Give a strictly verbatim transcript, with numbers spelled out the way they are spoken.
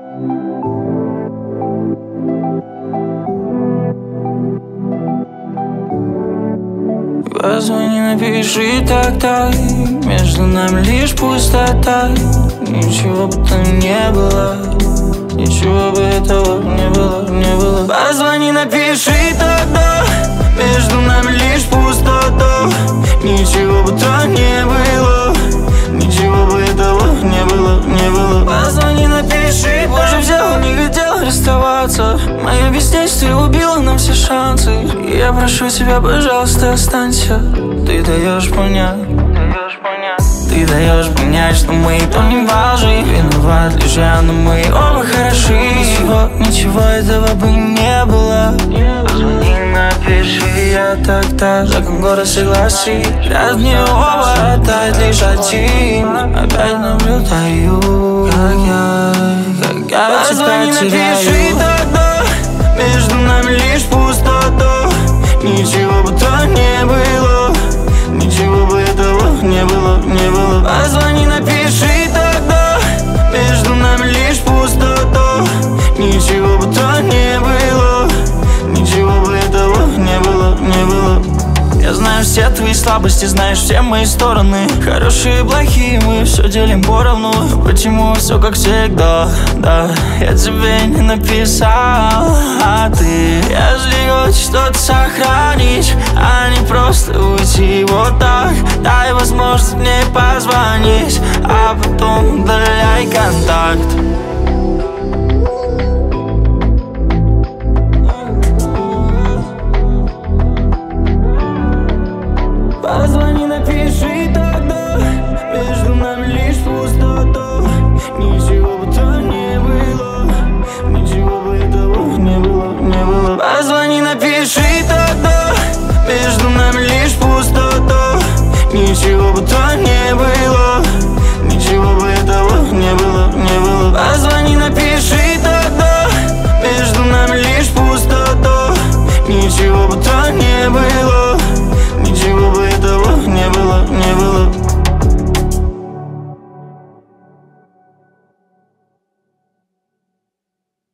Позвони, напиши тогда, между нами лишь пустота. Ничего бы там не было, ничего бы этого не было, не было. Позвони, напиши тогда, между нами лишь пустота. Ничего бы там не было, ничего бы этого не было, не было. Позвони, напиши, позже взял, не хотел расставаться. Мое бездействие убило нам все шансы. Я прошу тебя, пожалуйста, останься. Ты даешь понять, ты даешь понять, что мы то не важны. Виноват лишь я, но мы оба хороши. Ничего, ничего этого бы не было. Позвони, напиши, я тогда закон город согласись. Рад мне оба отдать лишь один. Опять наблюдаю, как я, как я Позвони, тебя теряю. напиши тогда, между нами лишь пустота. Ничего бы там не было, ничего бы этого не было, не было. Позвони, напиши тогда, между нами лишь пустота. Ничего бы там не было, ничего бы этого не было, не было. Я знаю все твои слабости, знаешь все мои стороны. Хорошие и плохие, мы все делим поровну. Почему все как всегда, да, я тебе не написал, а ты, если хочешь что-то сохранить, а не просто уйти вот так, дай возможность мне позвонить, а потом удаляй контакт.